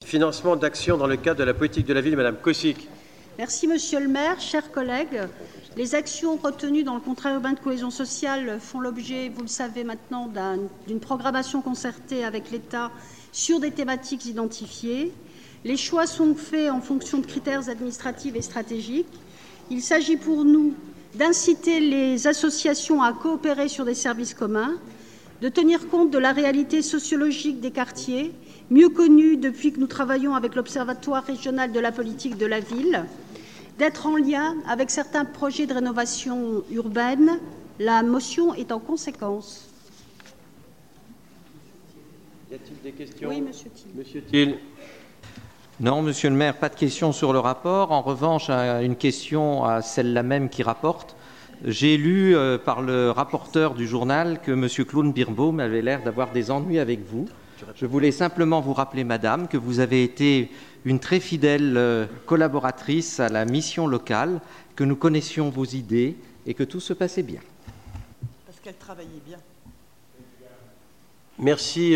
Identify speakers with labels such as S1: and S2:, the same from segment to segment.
S1: financement d'actions dans le cadre de la politique de la ville, Madame Kosic.
S2: Merci, Monsieur le maire. Chers collègues, les actions retenues dans le contrat urbain de cohésion sociale font l'objet, vous le savez maintenant, d'une programmation concertée avec l'État sur des thématiques identifiées. Les choix sont faits en fonction de critères administratifs et stratégiques. Il s'agit pour nous d'inciter les associations à coopérer sur des services communs, de tenir compte de la réalité sociologique des quartiers, mieux connue depuis que nous travaillons avec l'Observatoire régional de la politique de la ville, d'être en lien avec certains projets de rénovation urbaine. La motion est en conséquence.
S1: Y a-t-il des questions?
S2: Oui, Monsieur Thiel.
S1: Monsieur Thiel.
S3: Non, Monsieur le maire, pas de questions sur le rapport. En revanche, une question à celle-là même qui rapporte. J'ai lu par le rapporteur du journal que Monsieur Claude Birbaum avait l'air d'avoir des ennuis avec vous. Je voulais simplement vous rappeler, Madame, que vous avez été une très fidèle collaboratrice à la mission locale, que nous connaissions vos idées et que tout se passait bien.
S4: Parce qu'elle travaillait bien.
S1: Merci,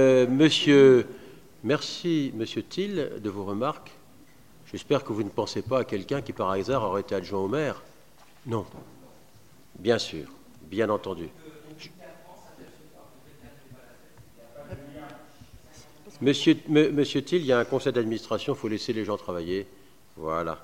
S1: Monsieur Thiel, de vos remarques. J'espère que vous ne pensez pas à quelqu'un qui, par hasard, aurait été adjoint au maire. Non. Bien sûr, bien entendu. Monsieur Thiel, il y a un conseil d'administration, il faut laisser les gens travailler. Voilà.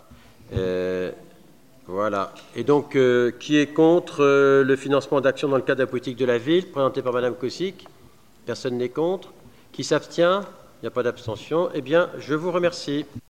S1: Voilà. Et donc, qui est contre le financement d'actions dans le cadre de la politique de la ville, présenté par Madame Kosic? Personne n'est contre. Qui s'abstient? Il n'y a pas d'abstention. Eh bien, je vous remercie.